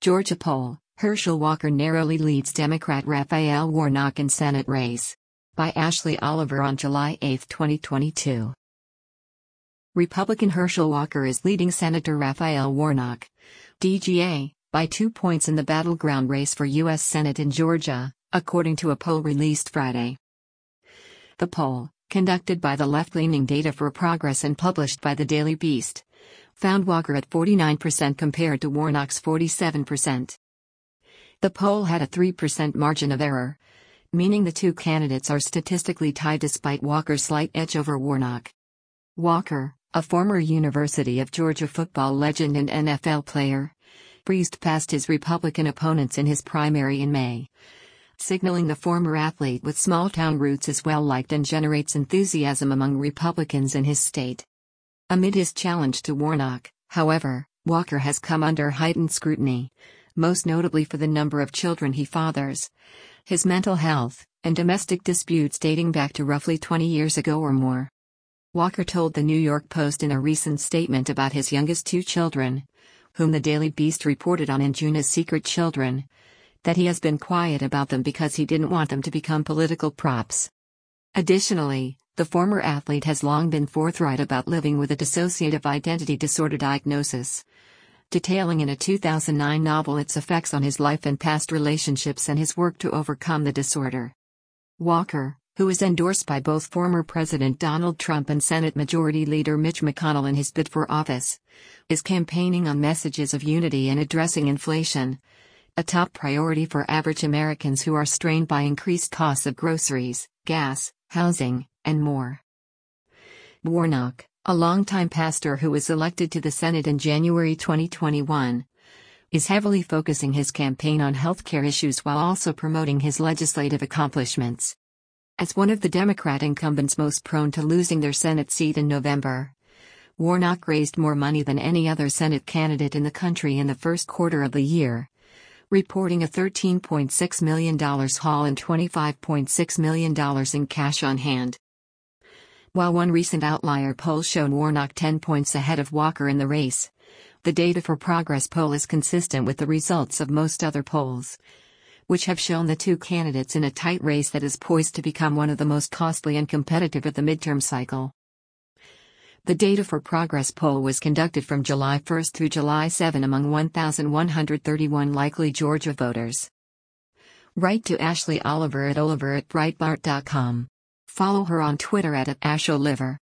Georgia poll, Herschel Walker narrowly leads Democrat Raphael Warnock in Senate race. By Ashley Oliver on July 8, 2022. Republican Herschel Walker is leading Senator Raphael Warnock, DGA, by 2 points in the battleground race for U.S. Senate in Georgia, according to a poll released Friday. The poll, conducted by the left-leaning Data for Progress and published by the Daily Beast, found Walker at 49% compared to Warnock's 47%. The poll had a 3% margin of error, meaning the two candidates are statistically tied despite Walker's slight edge over Warnock. Walker, a former University of Georgia football legend and NFL player, breezed past his Republican opponents in his primary in May, signaling the former athlete with small-town roots is well-liked and generates enthusiasm among Republicans in his state. Amid his challenge to Warnock, however, Walker has come under heightened scrutiny, most notably for the number of children he fathers, his mental health, and domestic disputes dating back to roughly 20 years ago or more. Walker told the New York Post in a recent statement about his youngest two children, whom the Daily Beast reported on in June as secret children, that he has been quiet about them because he didn't want them to become political props. Additionally, the former athlete has long been forthright about living with a dissociative identity disorder diagnosis, detailing in a 2009 novel its effects on his life and past relationships and his work to overcome the disorder. Walker, who is endorsed by both former President Donald Trump and Senate Majority Leader Mitch McConnell in his bid for office, is campaigning on messages of unity and addressing inflation, a top priority for average Americans who are strained by increased costs of groceries, gas, housing, and more. Warnock, a longtime pastor who was elected to the Senate in January 2021, is heavily focusing his campaign on healthcare issues while also promoting his legislative accomplishments. As one of the Democrat incumbents most prone to losing their Senate seat in November, Warnock raised more money than any other Senate candidate in the country in the first quarter of the year, reporting a $13.6 million haul and $25.6 million in cash on hand. While one recent outlier poll showed Warnock 10 points ahead of Walker in the race, the Data for Progress poll is consistent with the results of most other polls, which have shown the two candidates in a tight race that is poised to become one of the most costly and competitive of the midterm cycle. The Data for Progress poll was conducted from July 1 through July 7 among 1,131 likely Georgia voters. Write to Ashley Oliver at Breitbart.com. Follow her on Twitter at @AshOliver.